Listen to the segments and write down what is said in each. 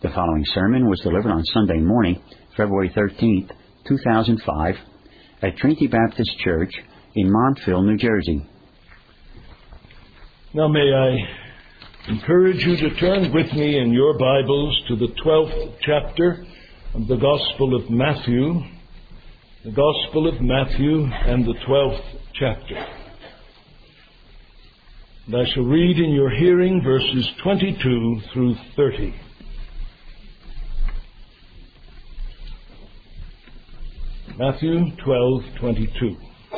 The following sermon was delivered on Sunday morning, February 13th, 2005, at Trinity Baptist Church in Montville, New Jersey. Now may I encourage you to turn with me in your Bibles to the 12th chapter of the Gospel of Matthew. The Gospel of Matthew and the 12th chapter. And I shall read in your hearing verses 22 through 30. Matthew 12:22.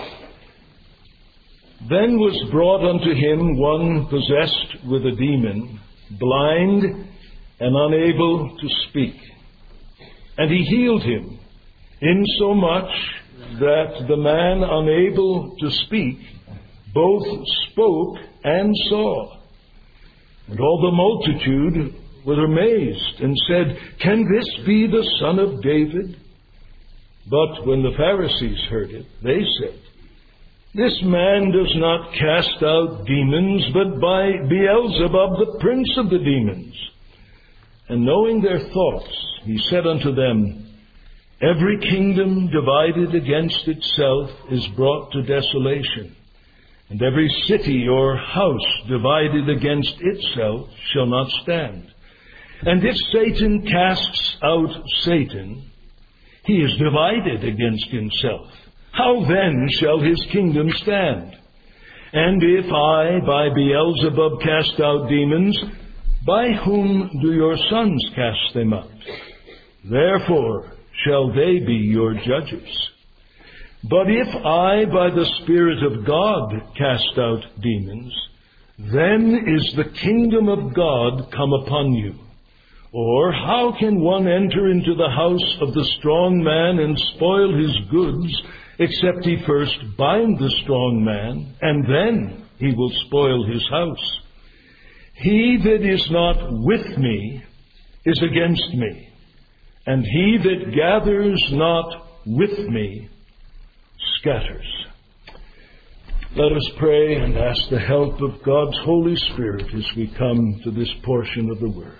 Then was brought unto him one possessed with a demon, blind and unable to speak. And he healed him, insomuch that the man unable to speak both spoke and saw. And all the multitude were amazed and said, Can this be the Son of David? But when the Pharisees heard it, they said, This man does not cast out demons, but by Beelzebub, the prince of the demons. And knowing their thoughts, he said unto them, Every kingdom divided against itself is brought to desolation, and every city or house divided against itself shall not stand. And if Satan casts out Satan, he is divided against himself. How then shall his kingdom stand? And if I by Beelzebub cast out demons, by whom do your sons cast them out? Therefore shall they be your judges. But if I by the Spirit of God cast out demons, then is the kingdom of God come upon you. Or how can one enter into the house of the strong man and spoil his goods, except he first bind the strong man, and then he will spoil his house? He that is not with me is against me, and he that gathers not with me scatters. Let us pray and ask the help of God's Holy Spirit as we come to this portion of the Word.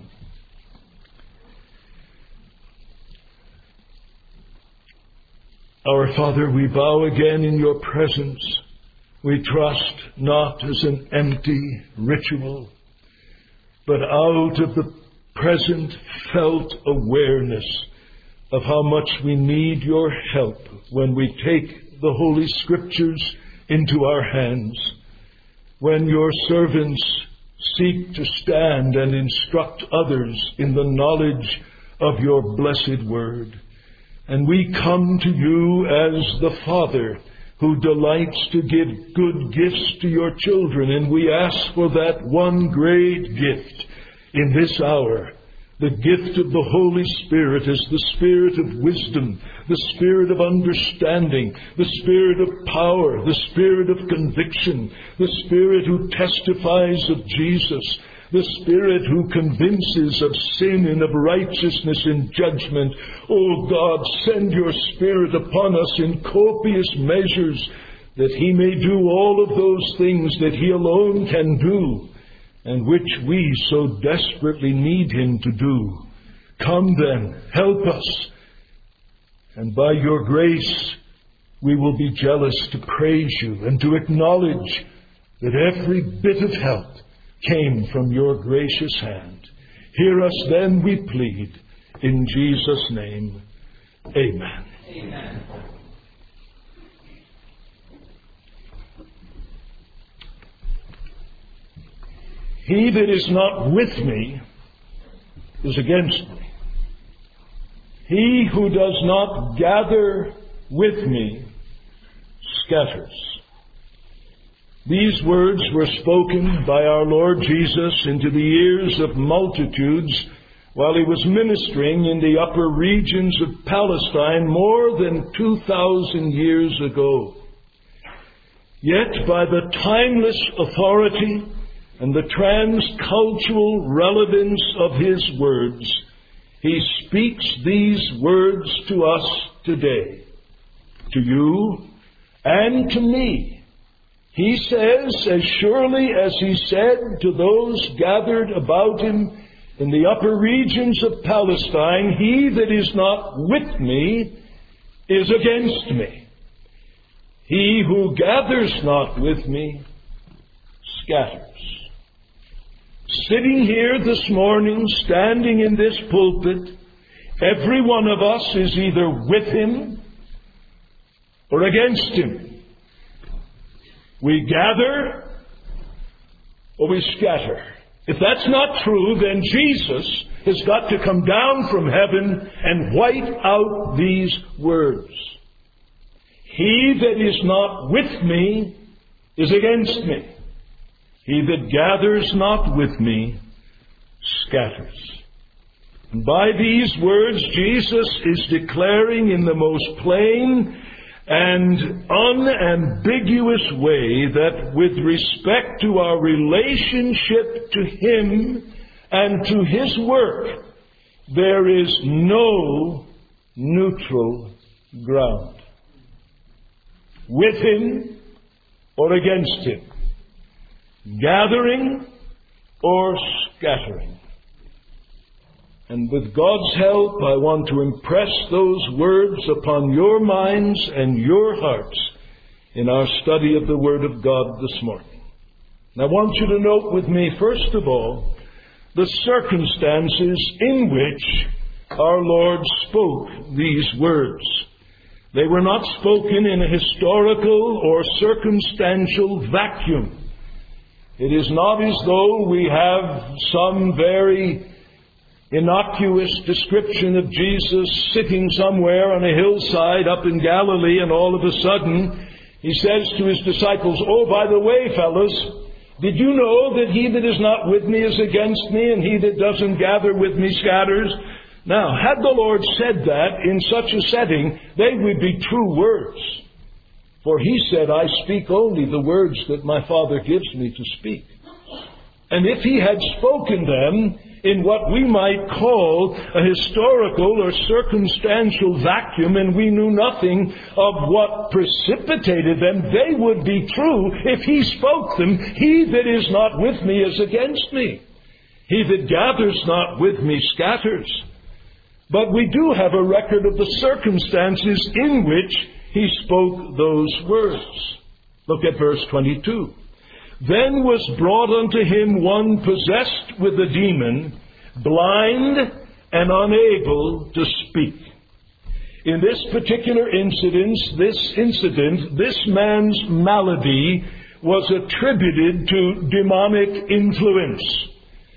Our Father, we bow again in your presence. We trust not as an empty ritual, but out of the present felt awareness of how much we need your help when we take the Holy Scriptures into our hands, when your servants seek to stand and instruct others in the knowledge of your blessed word. And we come to you as the Father who delights to give good gifts to your children, and we ask for that one great gift in this hour, the gift of the Holy Spirit as the Spirit of wisdom, the Spirit of understanding, the Spirit of power, the Spirit of conviction, the Spirit who testifies of Jesus, the Spirit who convinces of sin and of righteousness and judgment. O God, send your Spirit upon us in copious measures, that he may do all of those things that he alone can do, and which we so desperately need him to do. Come then, help us, and by your grace we will be jealous to praise you and to acknowledge that every bit of help came from your gracious hand. Hear us then, we plead, in Jesus' name. Amen. Amen. He that is not with me is against me. He who does not gather with me scatters. These words were spoken by our Lord Jesus into the ears of multitudes while he was ministering in the upper regions of Palestine more than 2,000 years ago. Yet by the timeless authority and the transcultural relevance of his words, he speaks these words to us today, to you and to me. He says, as surely as he said to those gathered about him, in the upper regions of Palestine, he that is not with me is against me. He who gathers not with me scatters. Sitting here this morning, standing in this pulpit, every one of us is either with him or against him. We gather or we scatter. If that's not true, then Jesus has got to come down from heaven and wipe out these words. He that is not with me is against me. He that gathers not with me scatters. And by these words, Jesus is declaring in the most plain and unambiguous way that with respect to our relationship to Him and to His work, there is no neutral ground. With Him or against Him. Gathering or scattering. And with God's help, I want to impress those words upon your minds and your hearts in our study of the Word of God this morning. And I want you to note with me, first of all, the circumstances in which our Lord spoke these words. They were not spoken in a historical or circumstantial vacuum. It is not as though we have some very innocuous description of Jesus sitting somewhere on a hillside up in Galilee, and all of a sudden He says to His disciples, "Oh, by the way, fellows, did you know that he that is not with me is against me, and he that doesn't gather with me scatters?" Now, had the Lord said that in such a setting, they would be true words. For He said, "I speak only the words that my Father gives me to speak." And if He had spoken them in what we might call a historical or circumstantial vacuum, and we knew nothing of what precipitated them, they would be true if He spoke them. "He that is not with me is against me. He that gathers not with me scatters." But we do have a record of the circumstances in which He spoke those words. Look at verse 22. "Then was brought unto him one possessed with a demon, blind and unable to speak." In this particular incident, this man's malady was attributed to demonic influence.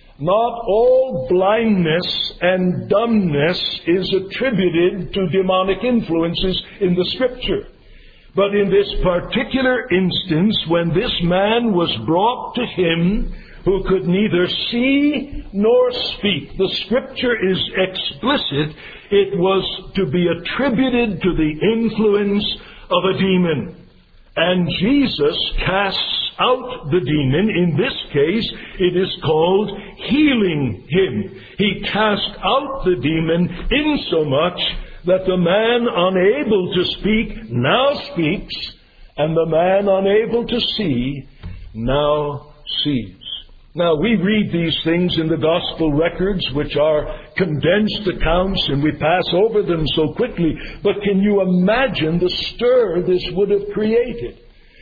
Not all blindness and dumbness is attributed to demonic influences in the Scripture. But in this particular instance, when this man was brought to Him who could neither see nor speak, the Scripture is explicit, it was to be attributed to the influence of a demon. And Jesus casts out the demon. In this case, it is called healing him. He cast out the demon insomuch that the man unable to speak now speaks, and the man unable to see now sees. Now, we read these things in the gospel records, which are condensed accounts, and we pass over them so quickly. But can you imagine the stir this would have created?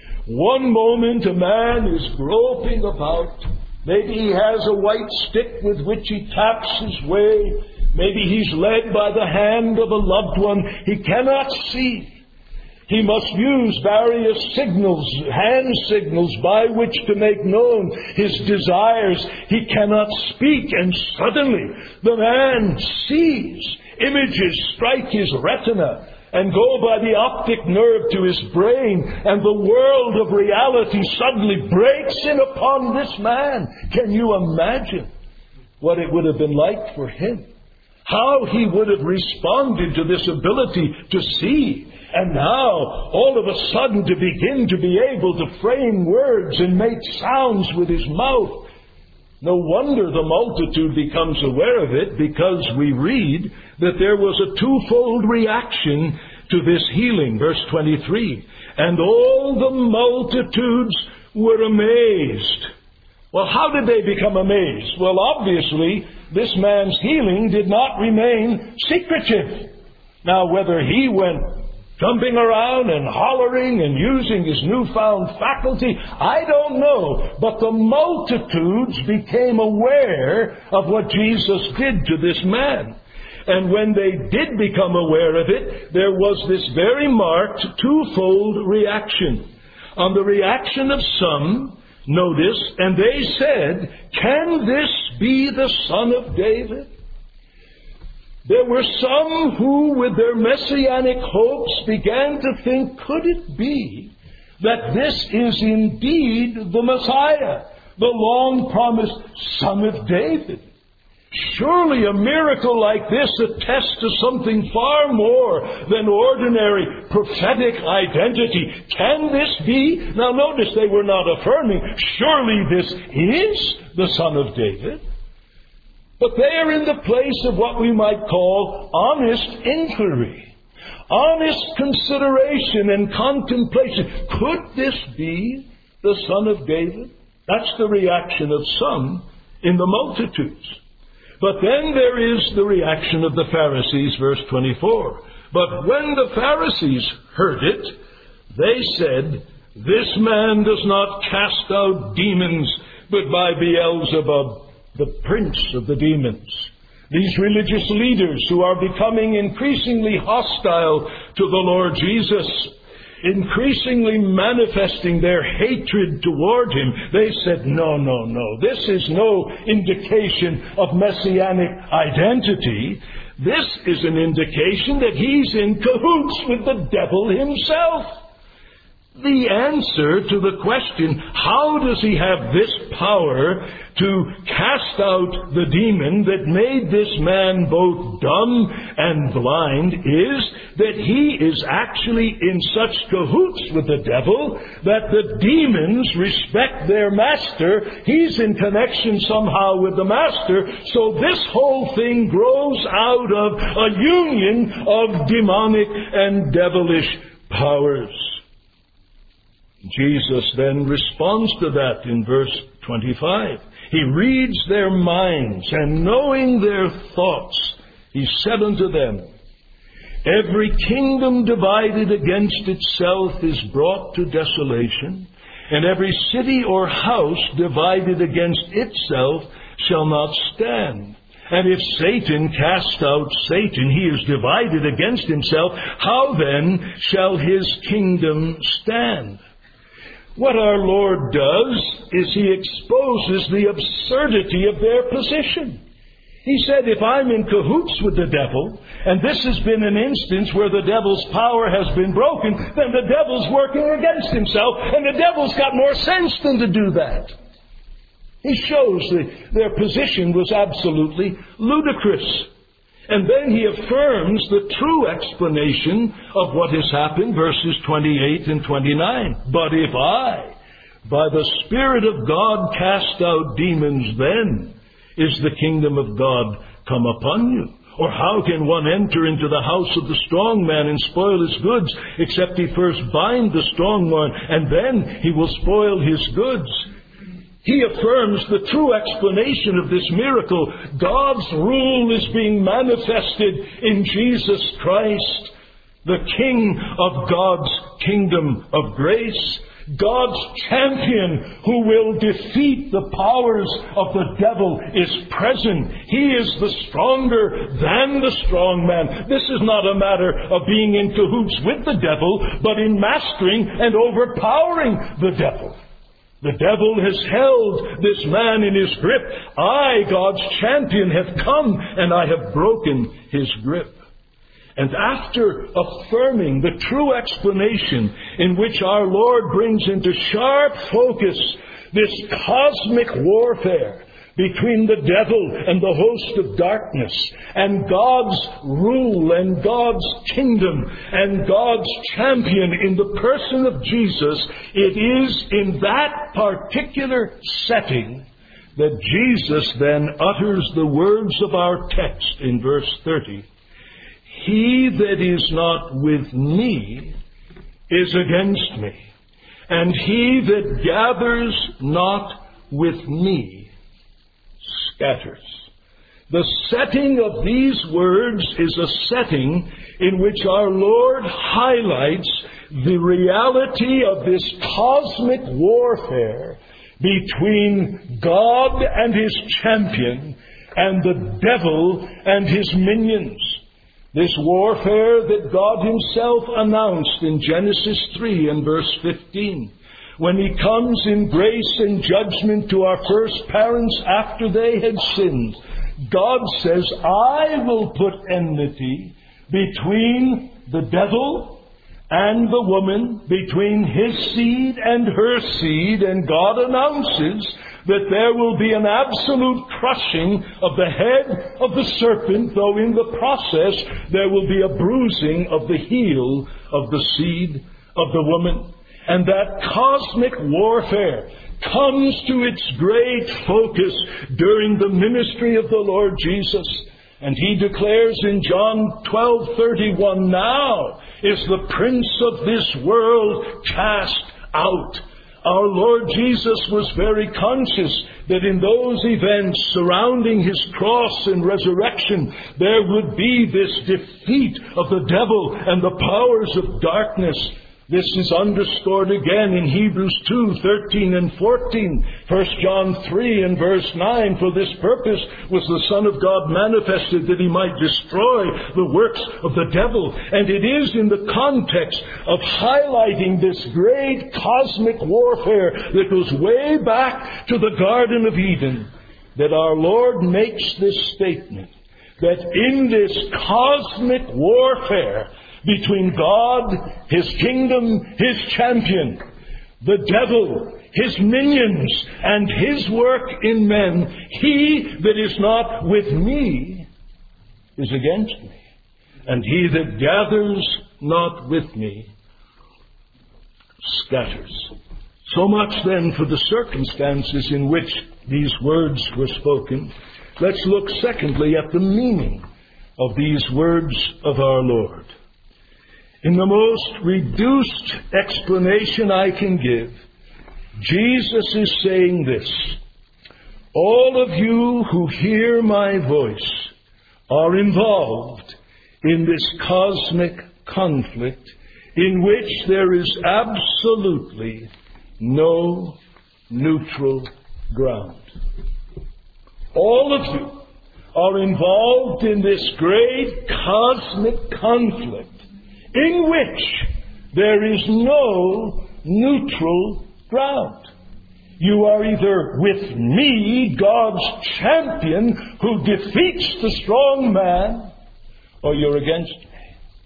One moment a man is groping about. Maybe he has a white stick with which he taps his way. Maybe he's led by the hand of a loved one. He cannot see. He must use various signals, hand signals, by which to make known his desires. He cannot speak, and suddenly the man sees. Images strike his retina and go by the optic nerve to his brain, and the world of reality suddenly breaks in upon this man. Can you imagine what it would have been like for him? How he would have responded to this ability to see, and now, all of a sudden, to begin to be able to frame words and make sounds with his mouth. No wonder the multitude becomes aware of it, because we read that there was a twofold reaction to this healing. Verse 23, "And all the multitudes were amazed." Well, how did they become amazed? Well, obviously, this man's healing did not remain secretive. Now, whether he went jumping around and hollering and using his newfound faculty, I don't know. But the multitudes became aware of what Jesus did to this man. And when they did become aware of it, there was this very marked twofold reaction. On the reaction of some, notice, and they said, "Can this be the Son of David?" There were some who, with their messianic hopes, began to think, could it be that this is indeed the Messiah, the long-promised Son of David? Surely a miracle like this attests to something far more than ordinary prophetic identity. Can this be? Now notice they were not affirming, surely this is the Son of David. But they are in the place of what we might call honest inquiry, honest consideration and contemplation. Could this be the Son of David? That's the reaction of some in the multitudes. But then there is the reaction of the Pharisees, verse 24. But when the Pharisees heard it, they said, "This man does not cast out demons, but by Beelzebub, the prince of the demons." These religious leaders who are becoming increasingly hostile to the Lord Jesus, increasingly manifesting their hatred toward him, they said, no, this is no indication of messianic identity. This is an indication that he's in cahoots with the devil himself. The answer to the question, how does he have this power to cast out the demon that made this man both dumb and blind, is that he is actually in such cahoots with the devil that the demons respect their master. He's in connection somehow with the master. So this whole thing grows out of a union of demonic and devilish powers. Jesus then responds to that in verse 25. He reads their minds, and knowing their thoughts, he said unto them, "Every kingdom divided against itself is brought to desolation, and every city or house divided against itself shall not stand. And if Satan cast out Satan, he is divided against himself. How then shall his kingdom stand?" What our Lord does is he exposes the absurdity of their position. He said, if I'm in cahoots with the devil, and this has been an instance where the devil's power has been broken, then the devil's working against himself, and the devil's got more sense than to do that. He shows that their position was absolutely ludicrous. And then he affirms the true explanation of what has happened, verses 28 and 29. "But if I, by the Spirit of God, cast out demons, then is the kingdom of God come upon you. Or how can one enter into the house of the strong man and spoil his goods, except he first bind the strong one, and then he will spoil his goods?" He affirms the true explanation of this miracle. God's rule is being manifested in Jesus Christ, the King of God's kingdom of grace, God's champion who will defeat the powers of the devil is present. He is the stronger than the strong man. This is not a matter of being in cahoots with the devil, but in mastering and overpowering the devil. The devil has held this man in his grip. I, God's champion, have come and I have broken his grip. And after affirming the true explanation in which our Lord brings into sharp focus this cosmic warfare between the devil and the host of darkness, and God's rule and God's kingdom and God's champion in the person of Jesus, it is in that particular setting that Jesus then utters the words of our text in verse 30. "He that is not with me is against me, and he that gathers not with me scatters. The setting of these words is a setting in which our Lord highlights the reality of this cosmic warfare between God and His champion and the devil and his minions. This warfare that God Himself announced in Genesis 3 and verse 15. When He comes in grace and judgment to our first parents after they had sinned, God says, I will put enmity between the devil and the woman, between his seed and her seed, and God announces that there will be an absolute crushing of the head of the serpent, though in the process there will be a bruising of the heel of the seed of the woman. And that cosmic warfare comes to its great focus during the ministry of the Lord Jesus. And He declares in John 12:31, now is the prince of this world cast out. Our Lord Jesus was very conscious that in those events surrounding His cross and resurrection, there would be this defeat of the devil and the powers of darkness. This is underscored again in Hebrews 2:13 and 14. 1 John 3 and verse 9, for this purpose was the Son of God manifested, that He might destroy the works of the devil. And it is in the context of highlighting this great cosmic warfare that goes way back to the Garden of Eden that our Lord makes this statement, that in this cosmic warfare between God, His kingdom, His champion, the devil, his minions, and his work in men, he that is not with me is against me. And he that gathers not with me scatters. So much then for the circumstances in which these words were spoken. Let's look secondly at the meaning of these words of our Lord. In the most reduced explanation I can give, Jesus is saying this: all of you who hear my voice are involved in this cosmic conflict in which there is absolutely no neutral ground. All of you are involved in this great cosmic conflict in which there is no neutral ground. You are either with me, God's champion, who defeats the strong man, or you're against me.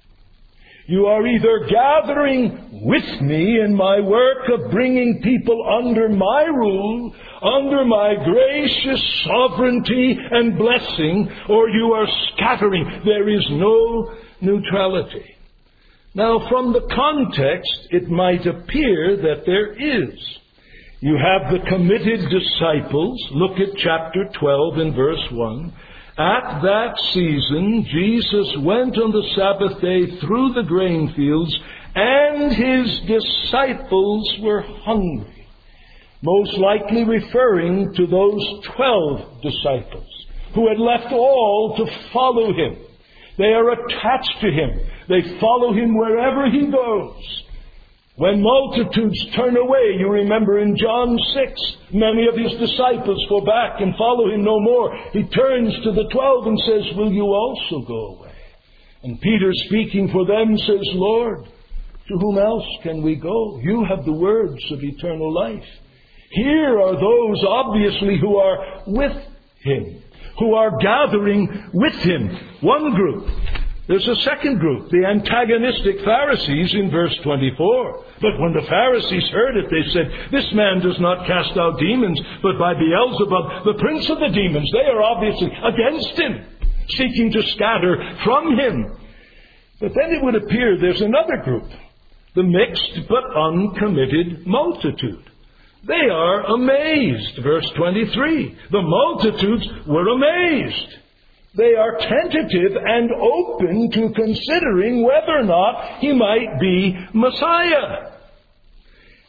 You are either gathering with me in my work of bringing people under my rule, under my gracious sovereignty and blessing, or you are scattering. There is no neutrality. Now, from the context, it might appear that there is. You have the committed disciples. Look at chapter 12 and verse 1. At that season, Jesus went on the Sabbath day through the grain fields, and His disciples were hungry. Most likely referring to those 12 disciples who had left all to follow Him. They are attached to Him. They follow Him wherever He goes. When multitudes turn away, you remember in John 6, many of His disciples go back and follow Him no more. He turns to the 12 and says, will you also go away? And Peter, speaking for them, says, Lord, to whom else can we go? You have the words of eternal life. Here are those, obviously, who are with Him, who are gathering with Him. One group. There's a second group, the antagonistic Pharisees in verse 24. But when the Pharisees heard it, they said, this man does not cast out demons, but by Beelzebub, the prince of the demons. They are obviously against Him, seeking to scatter from Him. But then it would appear there's another group, the mixed but uncommitted multitude. They are amazed. Verse 23. The multitudes were amazed. They are tentative and open to considering whether or not He might be Messiah.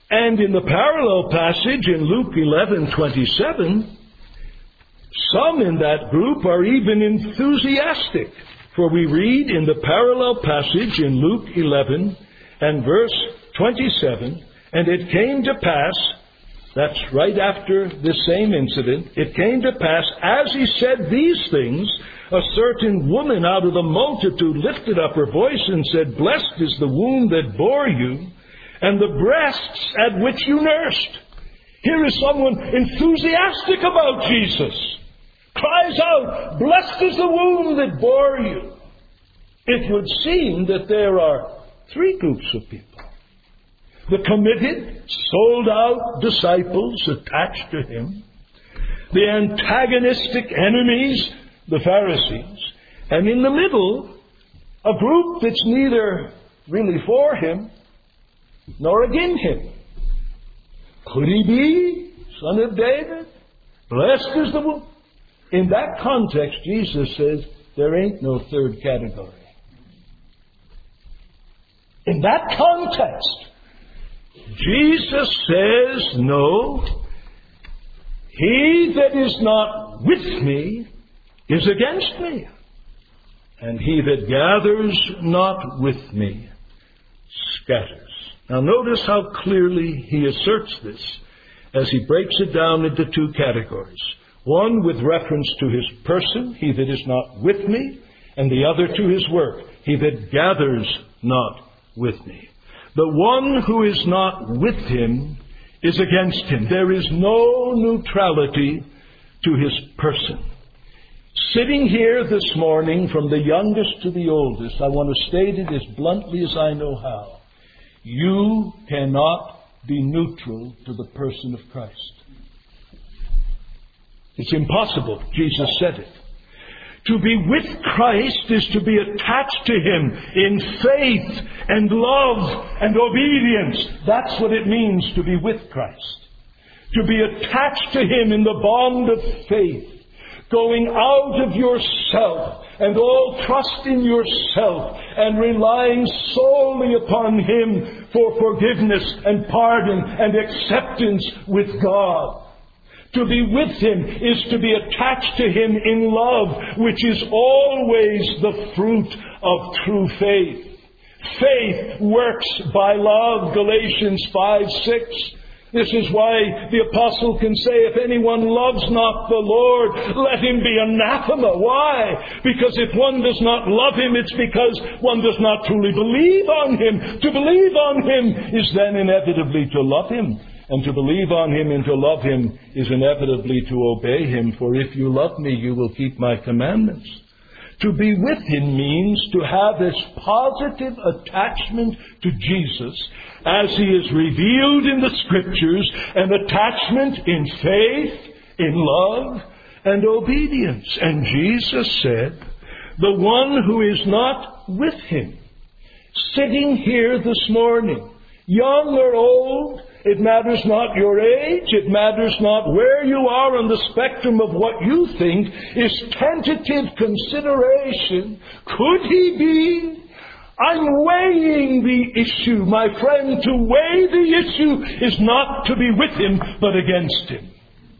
And in the parallel passage in Luke 11:27, some in that group are even enthusiastic. For we read in the parallel passage in Luke 11 and verse 27, and it came to pass, that's right after this same incident, it came to pass, as he said these things, a certain woman out of the multitude lifted up her voice and said, Blessed is the womb that bore you, and the breasts at which you nursed. Here is someone enthusiastic about Jesus. Cries out, Blessed is the womb that bore you. It would seem that there are three groups of people. The committed, sold-out disciples attached to him. The antagonistic enemies, the Pharisees. And in the middle, a group that's neither really for him nor against him. Could he be son of David? Blessed is the womb. In that context, Jesus says, there ain't no third category. In that context, Jesus says, no, he that is not with me is against me, and he that gathers not with me scatters. Now notice how clearly he asserts this as he breaks it down into two categories. One with reference to his person, he that is not with me, and the other to his work, he that gathers not with me. The one who is not with him is against him. There is no neutrality to his person. Sitting here this morning, from the youngest to the oldest, I want to state it as bluntly as I know how. You cannot be neutral to the person of Christ. It's impossible. Jesus said it. To be with Christ is to be attached to him in faith and love and obedience. That's what it means to be with Christ. To be attached to him in the bond of faith. Going out of yourself and all trust in yourself and relying solely upon him for forgiveness and pardon and acceptance with God. To be with him is to be attached to him in love, which is always the fruit of true faith. Faith works by love, Galatians 5:6. This is why the apostle can say, if anyone loves not the Lord, let him be anathema. Why? Because if one does not love him, it's because one does not truly believe on him. To believe on him is then inevitably to love him. And to believe on him and to love him is inevitably to obey him. For if you love me, you will keep my commandments. To be with him means to have this positive attachment to Jesus as he is revealed in the Scriptures, an attachment in faith, in love, and obedience. And Jesus said, the one who is not with him, sitting here this morning, young or old, it matters not your age. It matters not where you are on the spectrum of what you think is tentative consideration. Could he be? I'm weighing the issue. My friend, to weigh the issue is not to be with him, but against him.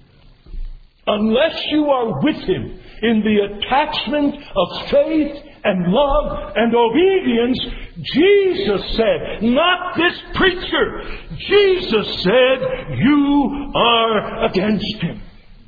Unless you are with him in the attachment of faith and love and obedience, Jesus said, not this preacher, Jesus said, you are against him.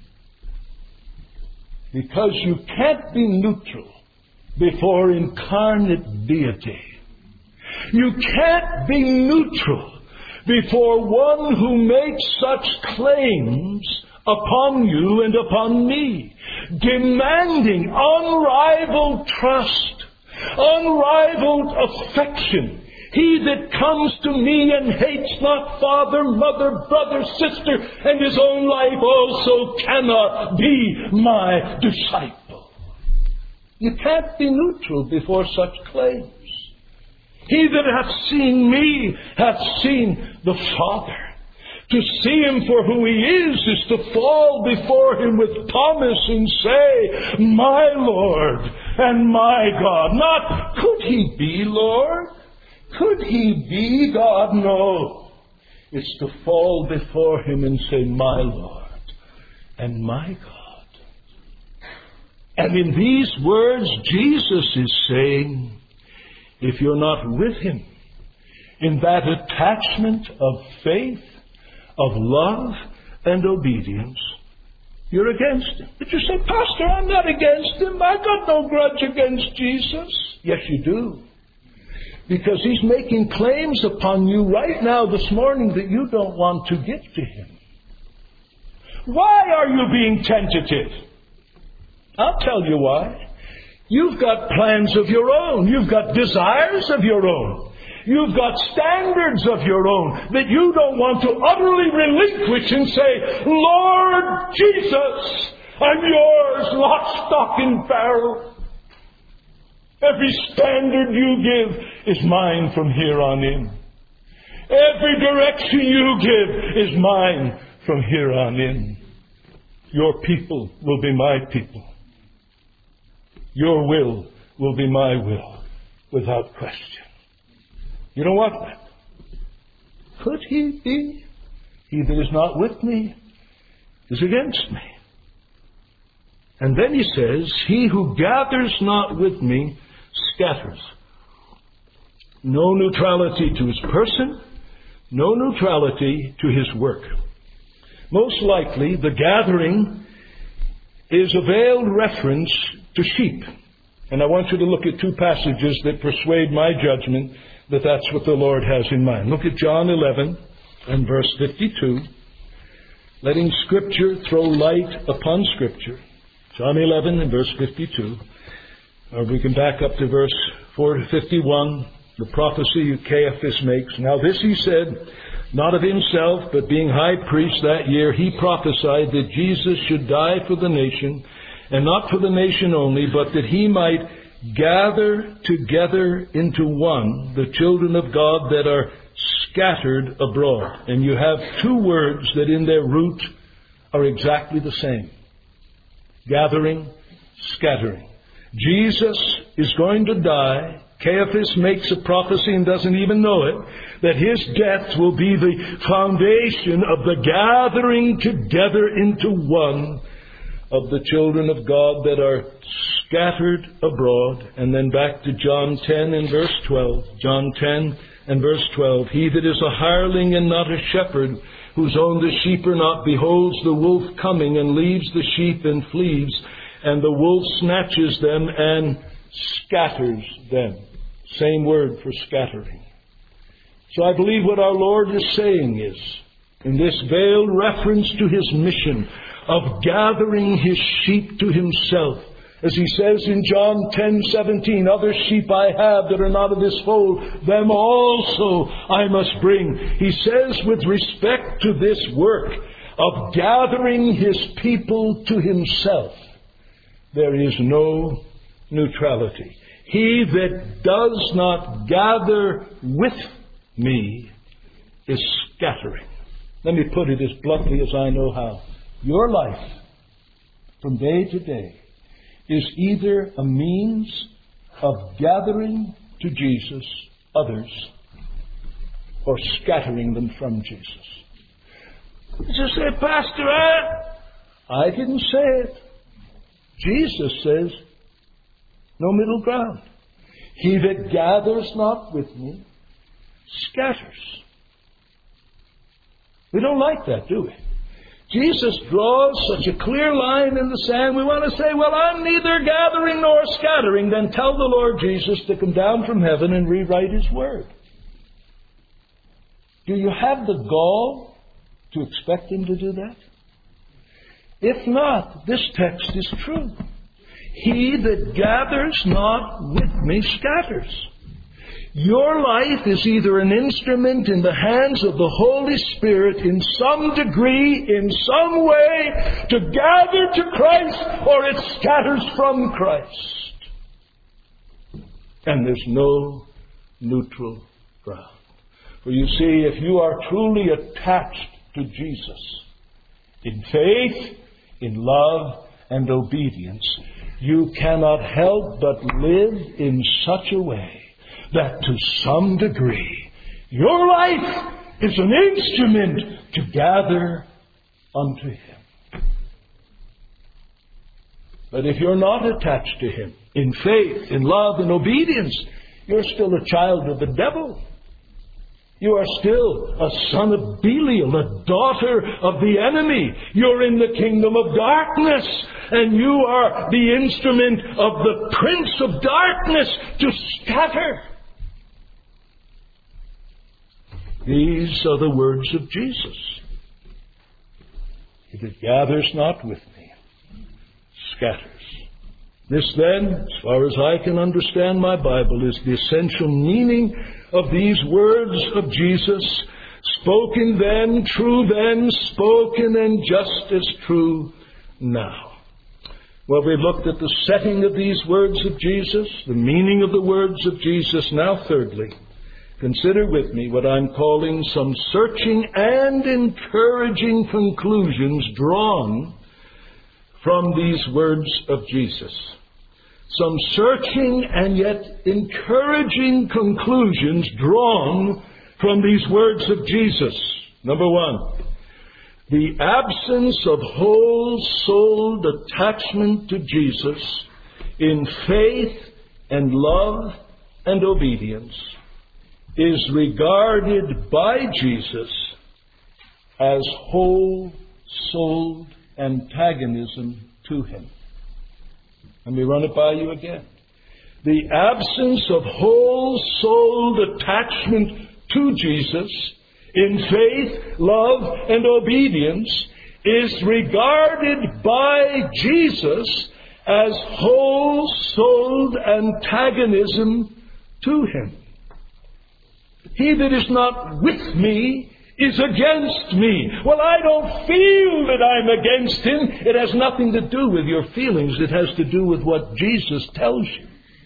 Because you can't be neutral before incarnate deity. You can't be neutral before one who makes such claims upon you and upon me, demanding unrivaled trust, unrivaled affection. He that comes to me and hates not father, mother, brother, sister, and his own life also cannot be my disciple. You can't be neutral before such claims. He that hath seen me hath seen the Father. To see him for who he is to fall before him with promise and say, my Lord and my God. Not, could he be Lord? Could he be God? No. It's to fall before Him and say, my Lord and my God. And in these words, Jesus is saying, if you're not with Him in that attachment of faith, of love and obedience, you're against Him. But you say, Pastor, I'm not against Him. I've got no grudge against Jesus. Yes, you do. Because He's making claims upon you right now this morning that you don't want to give to Him. Why are you being tentative? I'll tell you why. You've got plans of your own. You've got desires of your own. You've got standards of your own that you don't want to utterly relinquish and say, Lord Jesus, I'm yours, lock, stock, and barrel. Every standard you give is mine from here on in. Every direction you give is mine from here on in. Your people will be my people. Your will be my will, without question. You don't want that. Could He be? He that is not with me is against me. And then He says, he who gathers not with me scatters. No neutrality to His person, no neutrality to His work. Most likely, the gathering is a veiled reference to sheep. And I want you to look at two passages that persuade my judgment that that's what the Lord has in mind. Look at John 11 and verse 52. Letting Scripture throw light upon Scripture. John 11 and verse 52. Or we can back up to verse 51. The prophecy Caiaphas makes. Now this He said, not of Himself, but being high priest that year, He prophesied that Jesus should die for the nation, and not for the nation only, but that He might gather together into one the children of God that are scattered abroad. And you have two words that in their root are exactly the same. Gathering, scattering. Jesus is going to die. Caiaphas makes a prophecy and doesn't even know it, that His death will be the foundation of the gathering together into one of the children of God that are scattered abroad. And then back to John 10 and verse 12. John 10 and verse 12. He that is a hireling and not a shepherd, whose own the sheep are not, beholds the wolf coming and leaves the sheep and flees, and the wolf snatches them and scatters them. Same word for scattering. So I believe what our Lord is saying is, in this veiled reference to His mission of gathering His sheep to Himself, as He says in John 10:17, other sheep I have that are not of this fold, them also I must bring. He says with respect to this work of gathering His people to Himself, there is no neutrality. He that does not gather with me is scattering. Let me put it as bluntly as I know how. Your life, from day to day, is either a means of gathering to Jesus others or scattering them from Jesus. You say, Pastor, I didn't say it. Jesus says, no middle ground. He that gathers not with me scatters. We don't like that, do we? Jesus draws such a clear line in the sand. We want to say, well, I'm neither gathering nor scattering. Then tell the Lord Jesus to come down from heaven and rewrite His word. Do you have the gall to expect Him to do that? If not, this text is true. He that gathers not with me scatters. Your life is either an instrument in the hands of the Holy Spirit in some degree, in some way, to gather to Christ, or it scatters from Christ. And there's no neutral ground. For you see, if you are truly attached to Jesus, in faith, in love, and obedience, you cannot help but live in such a way that to some degree your life is an instrument to gather unto Him. But if you're not attached to Him in faith, in love, and obedience, you're still a child of the devil. You are still a son of Belial, a daughter of the enemy. You're in the kingdom of darkness, and you are the instrument of the prince of darkness to scatter. These are the words of Jesus. He that gathers not with me scatters. This then, as far as I can understand my Bible, is the essential meaning of these words of Jesus, spoken then, true then, spoken and just as true now. Well, we've looked at the setting of these words of Jesus, the meaning of the words of Jesus. Now, thirdly, consider with me what I'm calling some searching and encouraging conclusions drawn from these words of Jesus. Some searching and yet encouraging conclusions drawn from these words of Jesus. Number one, the absence of whole-souled attachment to Jesus in faith and love and obedience is regarded by Jesus as whole-souled antagonism to Him. Let me run it by you again. The absence of whole-souled attachment to Jesus in faith, love, and obedience is regarded by Jesus as whole-souled antagonism to Him. He that is not with me is against me. Well, I don't feel that I'm against Him. It has nothing to do with your feelings. It has to do with what Jesus tells you.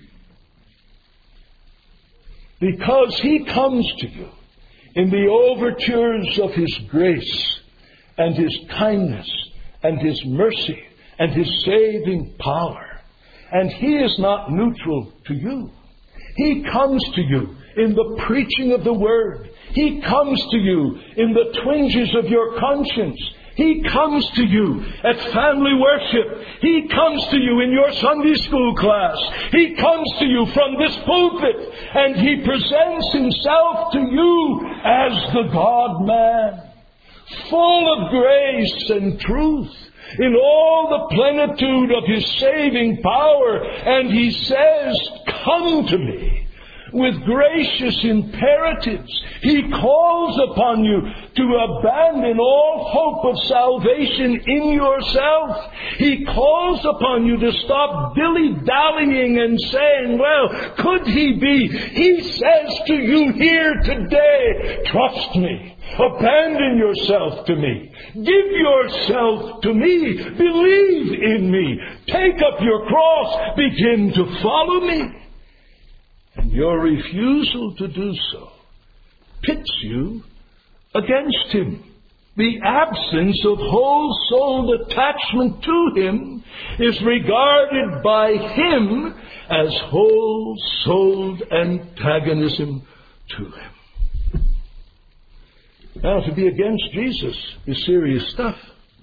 Because He comes to you in the overtures of His grace and His kindness and His mercy and His saving power. And He is not neutral to you. He comes to you in the preaching of the Word. He comes to you in the twinges of your conscience. He comes to you at family worship. He comes to you in your Sunday school class. He comes to you from this pulpit. And He presents Himself to you as the God-man, full of grace and truth, in all the plenitude of His saving power. And He says, "Come to me," with gracious imperatives. He calls upon you to abandon all hope of salvation in yourself. He calls upon you to stop dilly-dallying and saying, "Well, could He be?" He says to you here today, "Trust me. Abandon yourself to me. Give yourself to me. Believe in me. Take up your cross. Begin to follow me." And your refusal to do so pits you against Him. The absence of whole-souled attachment to Him is regarded by Him as whole-souled antagonism to Him. Now, to be against Jesus is serious stuff.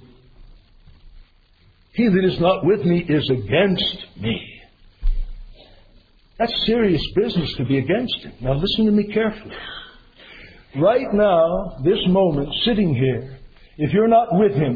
He that is not with me is against me. That's serious business, to be against Him. Now listen to me carefully. Right now, this moment, sitting here, if you're not with Him,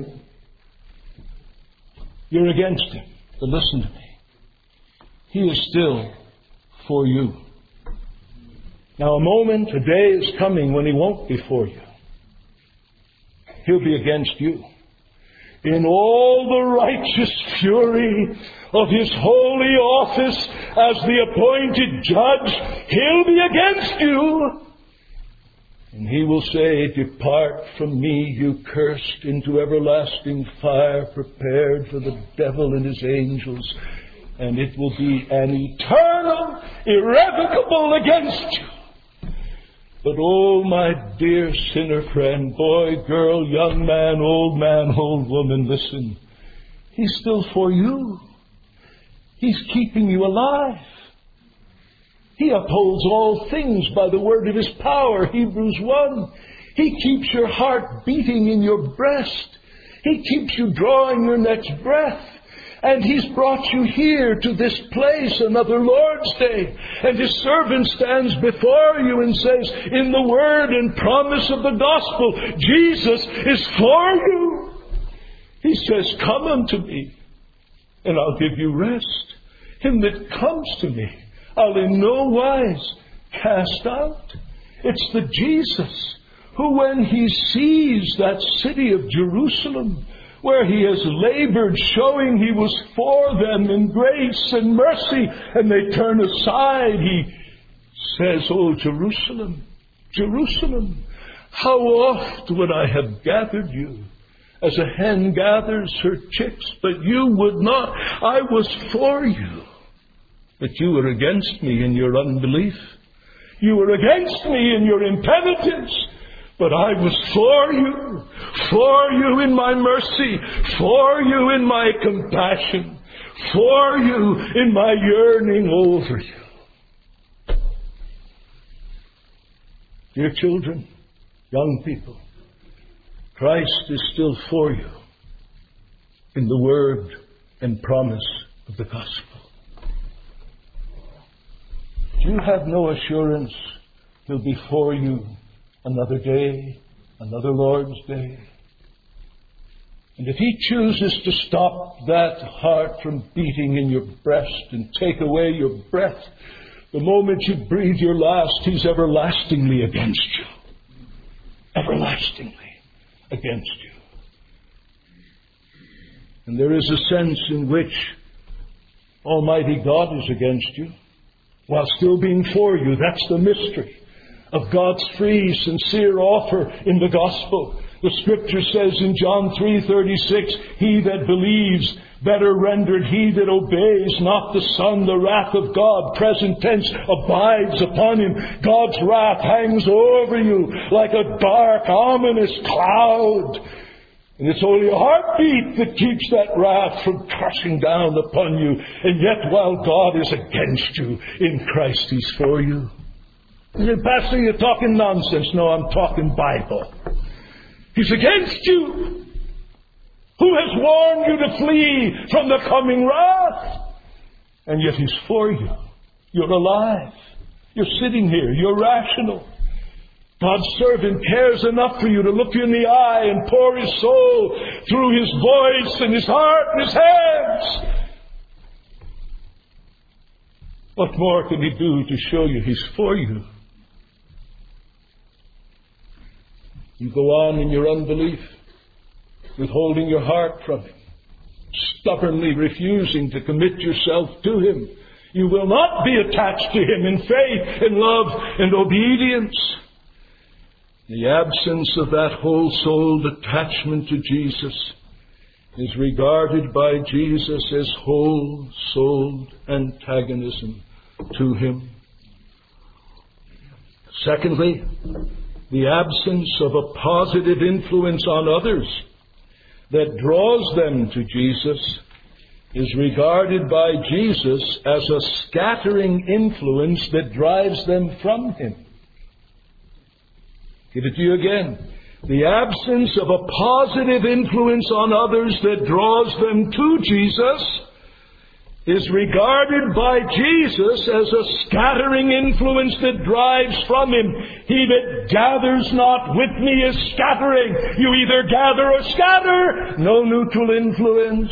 you're against Him. But listen to me. He is still for you. Now a moment, a day is coming when He won't be for you. He'll be against you. In all the righteous fury of His holy office as the appointed judge, He'll be against you. And He will say, "Depart from me, you cursed, into everlasting fire prepared for the devil and his angels." And it will be an eternal, irrevocable against you. But oh, my dear sinner friend, boy, girl, young man, old woman, listen. He's still for you. He's keeping you alive. He upholds all things by the word of His power, Hebrews 1. He keeps your heart beating in your breast. He keeps you drawing your next breath. And He's brought you here to this place, another Lord's Day. And His servant stands before you and says, in the word and promise of the gospel, Jesus is for you. He says, come unto me, and I'll give you rest. Him that comes to me, I'll in no wise cast out. It's the Jesus who, when He sees that city of Jerusalem, where He has labored, showing He was for them in grace and mercy, and they turn aside, He says, oh, Jerusalem, Jerusalem, how oft would I have gathered you, as a hen gathers her chicks, but you would not. I was for you, but you were against me in your unbelief. You were against me in your impenitence. But I was for you in my mercy, for you in my compassion, for you in my yearning over you. Dear children, young people, Christ is still for you in the word and promise of the gospel. You have no assurance He'll be for you another day, another Lord's Day. And if He chooses to stop that heart from beating in your breast and take away your breath, the moment you breathe your last, He's everlastingly against you. Everlastingly against you. And there is a sense in which Almighty God is against you, while still being for you. That's the mystery of God's free, sincere offer in the gospel. The Scripture says in John 3:36, he that believes, better rendered, he that obeys not the Son, the wrath of God, present tense, abides upon him. God's wrath hangs over you like a dark, ominous cloud. And it's only a heartbeat that keeps that wrath from crushing down upon you. And yet, while God is against you, in Christ He's for you. You say, Pastor, you're talking nonsense. No, I'm talking Bible. He's against you. Who has warned you to flee from the coming wrath? And yet He's for you. You're alive. You're sitting here. You're rational. God's servant cares enough for you to look you in the eye and pour His soul through His voice and His heart and His hands. What more can He do to show you He's for you? You go on in your unbelief, withholding your heart from Him, stubbornly refusing to commit yourself to Him. You will not be attached to Him in faith and love and obedience. The absence of that whole-souled attachment to Jesus is regarded by Jesus as whole-souled antagonism to Him. Secondly, the absence of a positive influence on others that draws them to Jesus is regarded by Jesus as a scattering influence that drives them from Him. Give it to you again. The absence of a positive influence on others that draws them to Jesus is regarded by Jesus as a scattering influence that drives from Him. He that gathers not with me is scattering. You either gather or scatter. No neutral influence.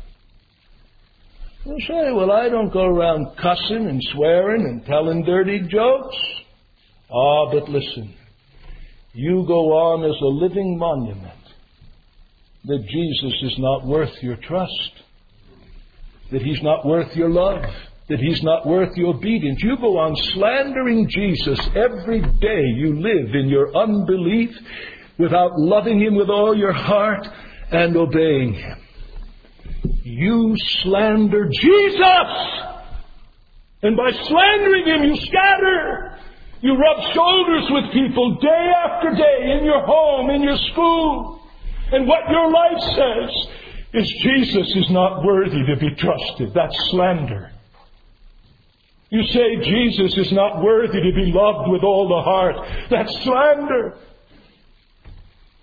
You say, well, I don't go around cussing and swearing and telling dirty jokes. But listen. You go on as a living monument that Jesus is not worth your trust, that He's not worth your love, that He's not worth your obedience. You go on slandering Jesus every day you live in your unbelief without loving Him with all your heart and obeying Him. You slander Jesus! And by slandering Him, you scatter. You rub shoulders with people day after day in your home, in your school. And what your life says is Jesus is not worthy to be trusted. That's slander. You say Jesus is not worthy to be loved with all the heart. That's slander.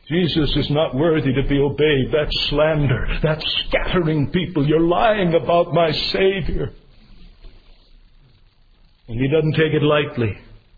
Jesus is not worthy to be obeyed. That's slander. That's scattering people. You're lying about my Savior. And He doesn't take it lightly.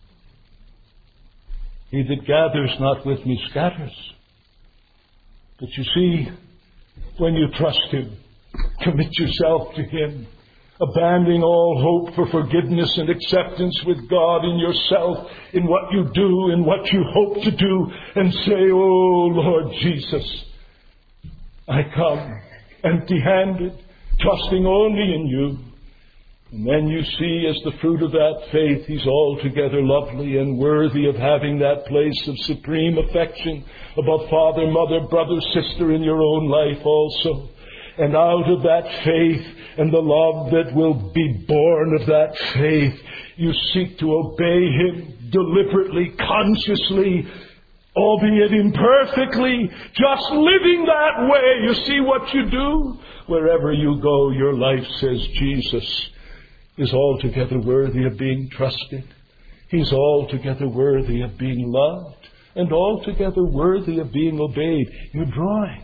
He that gathers not with me scatters. But you see, when you trust Him, commit yourself to Him, abandoning all hope for forgiveness and acceptance with God in yourself, in what you do, in what you hope to do, and say, "Oh, Lord Jesus, I come empty-handed, trusting only in You." And then you see, as the fruit of that faith, He's altogether lovely and worthy of having that place of supreme affection above father, mother, brother, sister in your own life also. And out of that faith and the love that will be born of that faith, you seek to obey Him deliberately, consciously, albeit imperfectly, just living that way. You see what you do? Wherever you go, your life says Jesus is altogether worthy of being trusted. He's altogether worthy of being loved and altogether worthy of being obeyed. You're drawing.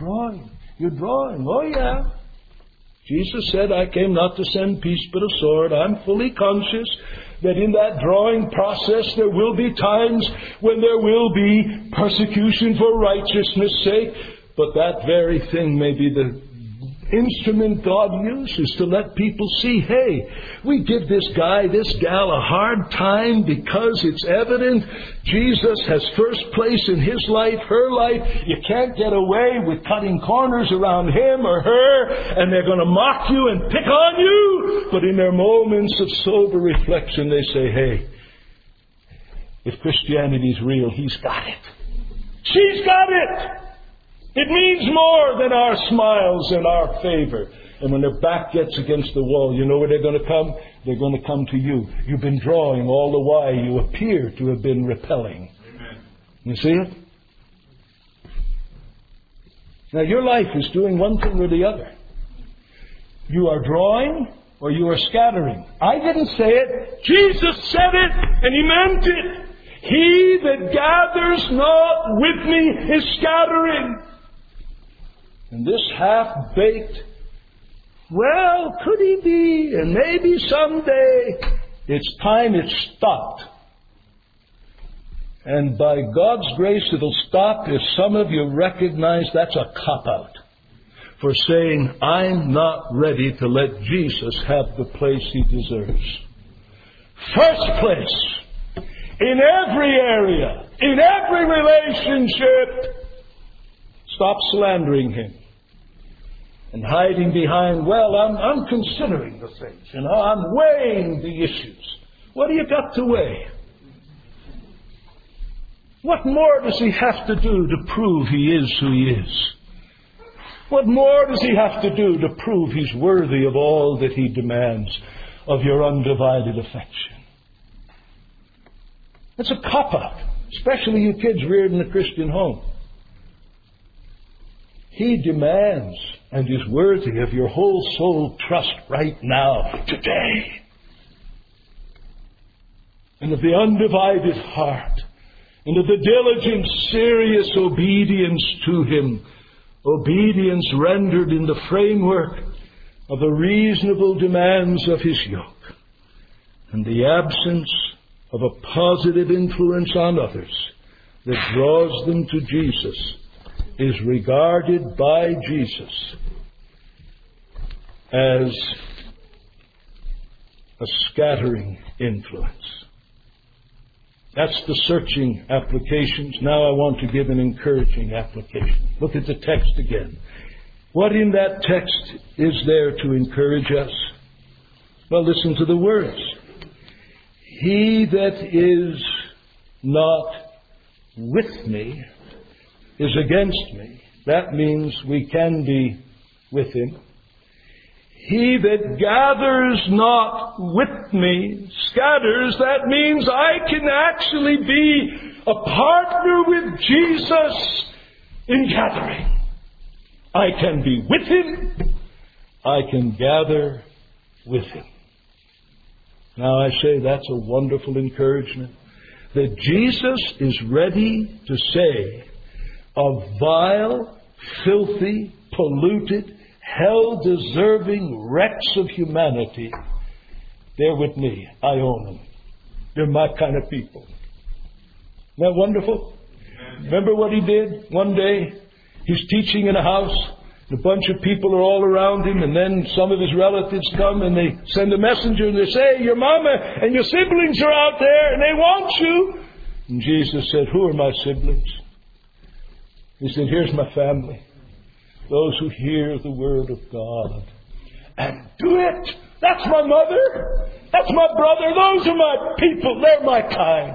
Oh, yeah. Jesus said, "I came not to send peace but a sword." I'm fully conscious that in that drawing process there will be times when there will be persecution for righteousness' sake. But that very thing may be the instrument God uses to let people see, hey, we give this guy, this gal a hard time because it's evident Jesus has first place in his life, her life. You can't get away with cutting corners around him or her, and they're going to mock you and pick on you. But in their moments of sober reflection, they say, hey, if Christianity's real, he's got it. She's got it. It means more than our smiles and our favor. And when their back gets against the wall, you know where they're going to come? They're going to come to you. You've been drawing all the while. You appear to have been repelling. Amen. You see it? Now your life is doing one thing or the other. You are drawing or you are scattering. I didn't say it. Jesus said it, and He meant it. He that gathers not with me is scattering. And this half-baked, well, could he be? And maybe someday. It's time it stopped. And by God's grace, it'll stop if some of you recognize that's a cop-out for saying, I'm not ready to let Jesus have the place He deserves. First place, in every area, in every relationship. Stop slandering Him and hiding behind, well, I'm considering the things. I'm weighing the issues. What do you got to weigh? What more does He have to do to prove He is who He is? What more does He have to do to prove He's worthy of all that He demands of your undivided affection? It's a cop-out, especially you kids reared in a Christian home. He demands and is worthy of your whole soul trust right now, today. And of the undivided heart. And of the diligent, serious obedience to Him. Obedience rendered in the framework of the reasonable demands of His yoke. And the absence of a positive influence on others that draws them to Jesus is regarded by Jesus as a scattering influence. That's the searching applications. Now I want to give an encouraging application. Look at the text again. What in that text is there to encourage us? Well, listen to the words. He that is not with me is against me. That means we can be with Him. He that gathers not with me scatters. That means I can actually be a partner with Jesus in gathering. I can be with Him. I can gather with Him. Now I say that's a wonderful encouragement. That Jesus is ready to say, of vile, filthy, polluted, hell-deserving wrecks of humanity, they're with me. I own them. They're my kind of people. Isn't that wonderful? Remember what he did one day? He's teaching in a house. A bunch of people are all around him, and then some of his relatives come and they send a messenger and they say, your mama and your siblings are out there and they want you. And Jesus said, who are my siblings? He said, here's my family. Those who hear the word of God and do it. That's my mother. That's my brother. Those are my people. They're my kind.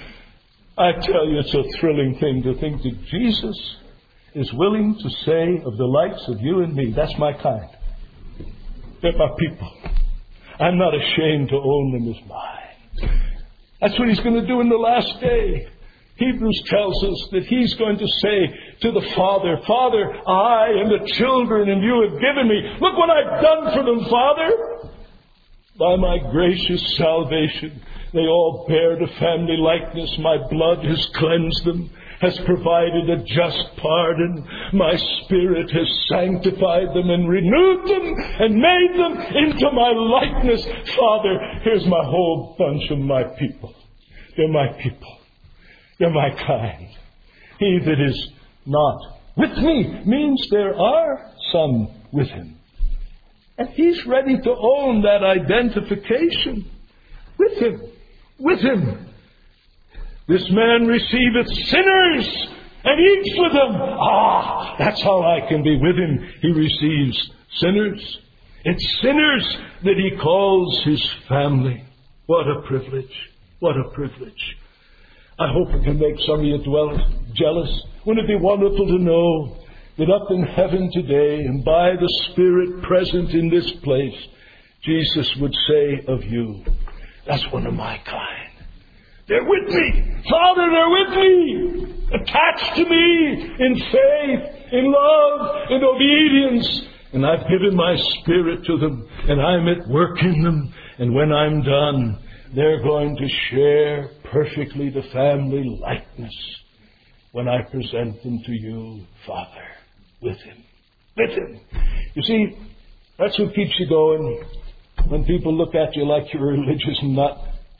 I tell you, it's a thrilling thing to think that Jesus is willing to say of the likes of you and me, that's my kind. They're my people. I'm not ashamed to own them as mine. That's what he's going to do in the last day. Hebrews tells us that he's going to say to the Father, Father, I and the children and you have given me. Look what I've done for them, Father. By my gracious salvation, they all bear the family likeness. My blood has cleansed them, has provided a just pardon. My Spirit has sanctified them and renewed them and made them into my likeness. Father, here's my whole bunch of my people. They're my people. They're my kind. He that is not with me means there are some with him. And he's ready to own that identification with him. With him. This man receiveth sinners and eats with them. That's how I can be with him. He receives sinners. It's sinners that he calls his family. What a privilege. What a privilege. I hope it can make some of you jealous. Wouldn't it be wonderful to know that up in heaven today and by the Spirit present in this place, Jesus would say of you, that's one of my kind. They're with me. Father, they're with me. Attached to me in faith, in love, in obedience. And I've given my Spirit to them. And I'm at work in them. And when I'm done, they're going to share perfectly the family likeness when I present them to you, Father, with him. With him. You see, that's what keeps you going. When people look at you like you're a religious nut,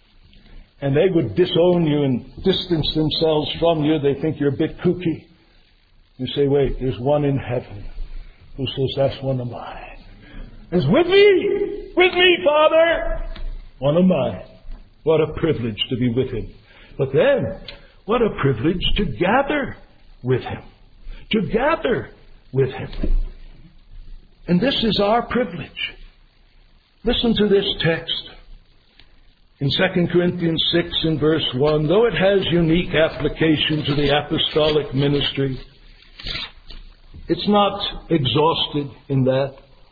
and they would disown you and distance themselves from you, they think you're a bit kooky. You say, wait, there's one in heaven who says, that's one of mine. It's with me, Father. One of mine. What a privilege to be with him. But then, what a privilege to gather with him. To gather with him. And this is our privilege. Listen to this text. In 2 Corinthians 6 and verse 1, though it has unique application to the apostolic ministry, it's not exhausted in that.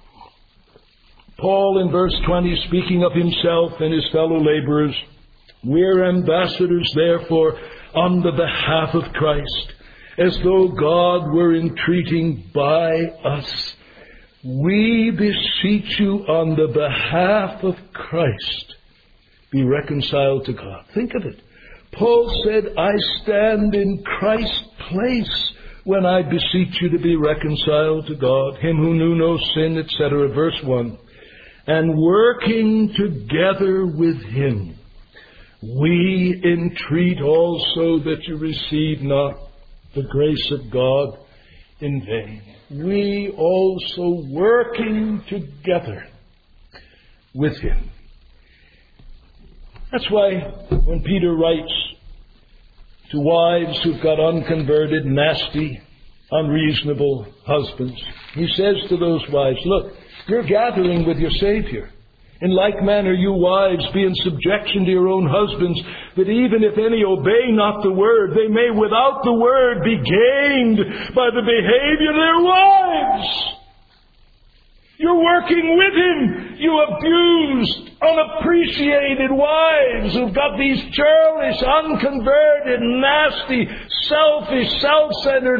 Paul in verse 20, speaking of himself and his fellow laborers, we're ambassadors therefore on the behalf of Christ, as though God were entreating by us. We beseech you on the behalf of Christ, be reconciled to God. Think of it. Paul said, I stand in Christ's place when I beseech you to be reconciled to God, him who knew no sin, etc. Verse 1. And working together with him, we entreat also that you receive not the grace of God in vain. We also working together with him. That's why when Peter writes to wives who've got unconverted, nasty, unreasonable husbands, he says to those wives, look, you're gathering with your Savior. In like manner, you wives, be in subjection to your own husbands, that even if any obey not the word, they may without the word be gained by the behavior of their wives. You're working with him. You abused, unappreciated wives who've got these churlish, unconverted, nasty, selfish, self-centered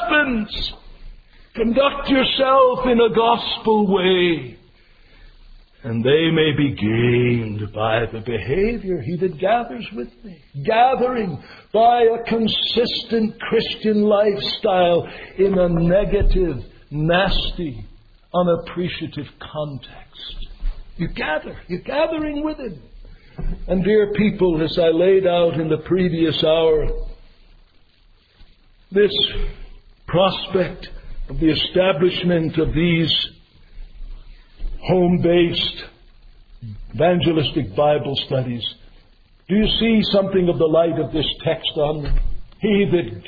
husbands. Conduct yourself in a gospel way. and they may be gained by the behavior. He that gathers with me, gathering by a consistent Christian lifestyle in a negative, nasty, unappreciative context. You're gathering with Him. And dear people, as I laid out in the previous hour, this prospect of the establishment of these home-based evangelistic Bible studies, do you see something of the light of this text on them? He that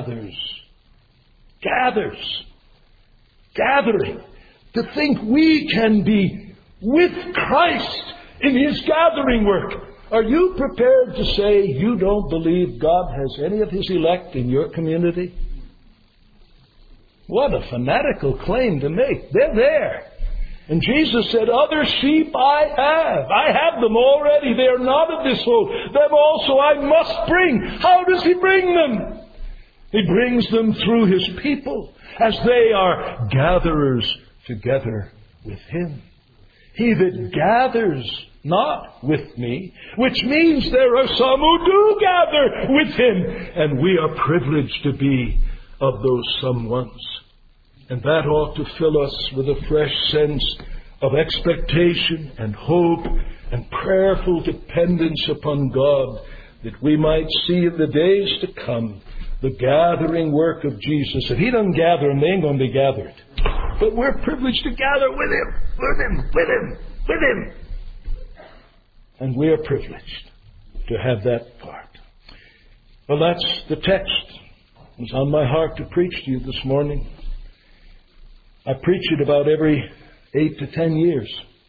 gathering. To think we can be with Christ in His gathering work. Are you prepared to say you don't believe God has any of His elect in your community? What a fanatical claim to make. They're there. And Jesus said, other sheep I have. I have them already. They are not of this fold. Them also I must bring. How does He bring them? He brings them through His people as they are gatherers together with Him. He that gathers not with me, which means there are some who do gather with Him. And we are privileged to be of those some ones. And that ought to fill us with a fresh sense of expectation and hope and prayerful dependence upon God, that we might see in the days to come the gathering work of Jesus. If He doesn't gather them, they ain't going to be gathered. But we're privileged to gather with Him. And we are privileged to have that part. Well, that's the text. It's on my heart to preach to you this morning. I preach it about every 8 to 10 years.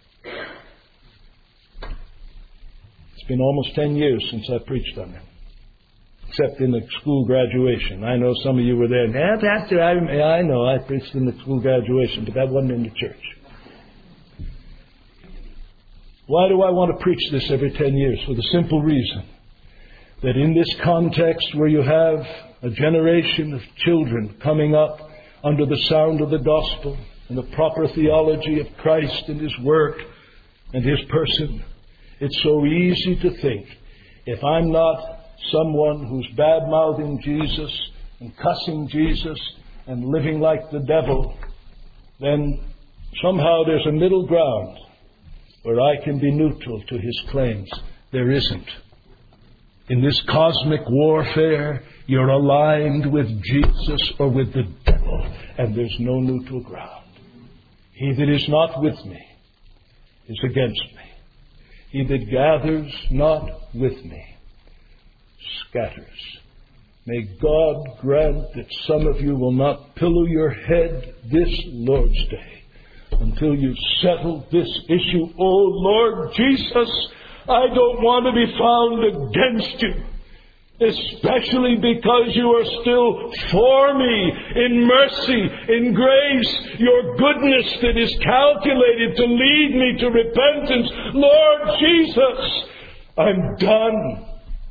It's been almost 10 years since I preached on it. Except in the school graduation. I know some of you were there. Yeah, Pastor, I know I preached in the school graduation, but that wasn't in the church. Why do I want to preach this every 10 years? For the simple reason that in this context where you have a generation of children coming up under the sound of the gospel and the proper theology of Christ and His work and His person, it's so easy to think, if I'm not someone who's bad-mouthing Jesus and cussing Jesus and living like the devil, then somehow there's a middle ground where I can be neutral to His claims. There isn't. In this cosmic warfare, you're aligned with Jesus or with the devil, and there's no neutral ground. He that is not with me is against me. He that gathers not with me scatters. May God grant that some of you will not pillow your head this Lord's Day until you've settled this issue. Oh, Lord Jesus, I don't want to be found against You, especially because You are still for me in mercy, in grace, Your goodness that is calculated to lead me to repentance. Lord Jesus, I'm done.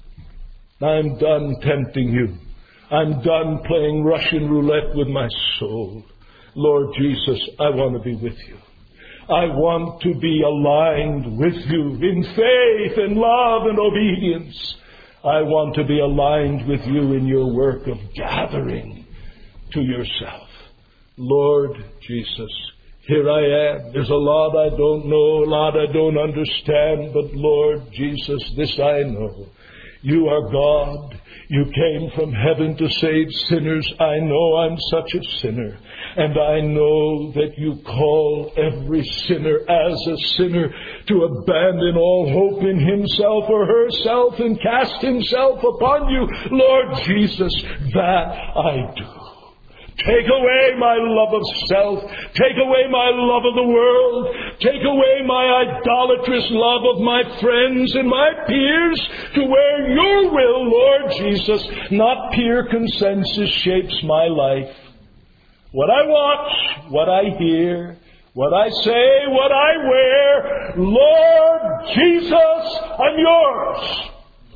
I'm done tempting You. I'm done playing Russian roulette with my soul. Lord Jesus, I want to be with You. I want to be aligned with You in faith and love and obedience. I want to be aligned with You in Your work of gathering to Yourself. Lord Jesus, here I am. There's a lot I don't know, a lot I don't understand, but Lord Jesus, this I know. You are God. You came from heaven to save sinners. I know I'm such a sinner. And I know that You call every sinner as a sinner to abandon all hope in himself or herself and cast himself upon You. Lord Jesus, that I do. Take away my love of self. Take away my love of the world. Take away my idolatrous love of my friends and my peers to where Your will, Lord Jesus, not peer consensus, shapes my life. What I watch, what I hear, what I say, what I wear, Lord Jesus, I'm Yours.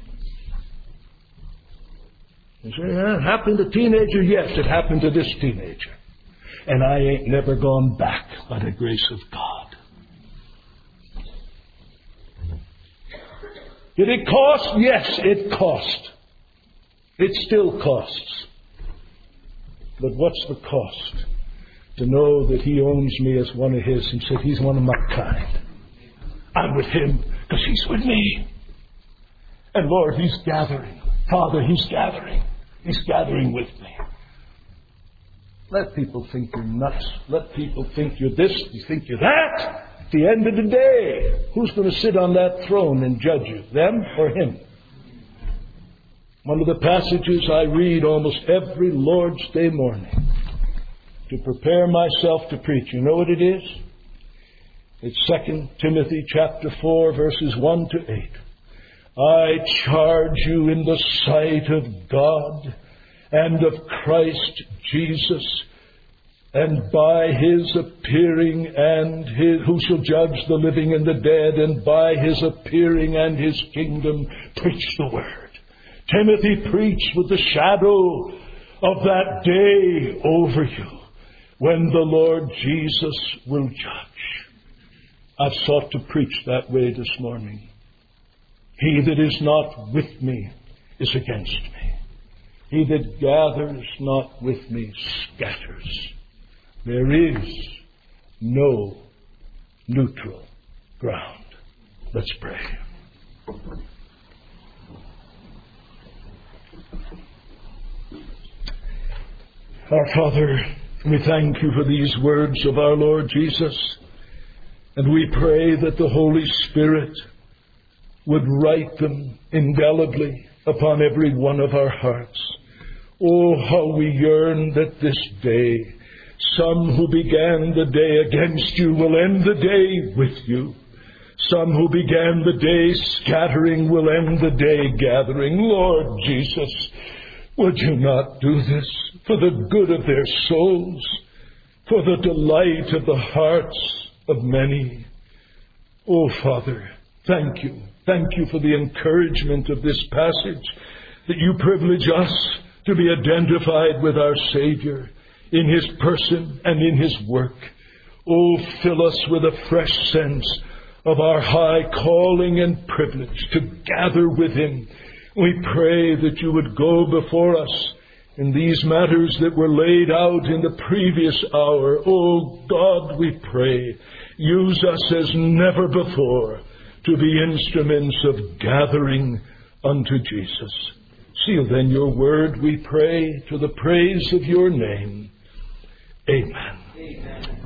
You say, it happened to a teenager? Yes, it happened to this teenager. And I ain't never gone back by the grace of God. Did it cost? Yes, it cost. It still costs. But what's the cost? To know that He owns me as one of His and said, He's one of my kind. I'm with Him because He's with me. And Lord, He's gathering. Father, He's gathering. He's gathering with me. Let people think you're nuts. Let people think you're this, you think you're that. At the end of the day, who's going to sit on that throne and judge you? Them or Him? One of the passages I read almost every Lord's Day morning to prepare myself to preach. You know what it is? It's 2 Timothy chapter 4, verses 1 to 8. I charge you in the sight of God and of Christ Jesus, and by His appearing and who shall judge the living and the dead, and by His appearing and His kingdom, preach the word. Timothy, preach with the shadow of that day over you when the Lord Jesus will judge. I've sought to preach that way this morning. He that is not with me is against me. He that gathers not with me scatters. There is no neutral ground. Let's pray. Our Father, we thank You for these words of our Lord Jesus, and we pray that the Holy Spirit would write them indelibly upon every one of our hearts. Oh, how we yearn that this day, some who began the day against You will end the day with You. Some who began the day scattering will end the day gathering. Lord Jesus, would You not do this for the good of their souls, for the delight of the hearts of many? Oh, Father, thank You. Thank You for the encouragement of this passage, that You privilege us to be identified with our Savior in His person and in His work. Oh, fill us with a fresh sense of our high calling and privilege to gather with Him. We pray that You would go before us in these matters that were laid out in the previous hour. Oh, God, we pray, use us as never before to be instruments of gathering unto Jesus. Seal then Your word, we pray, to the praise of Your name. Amen. Amen.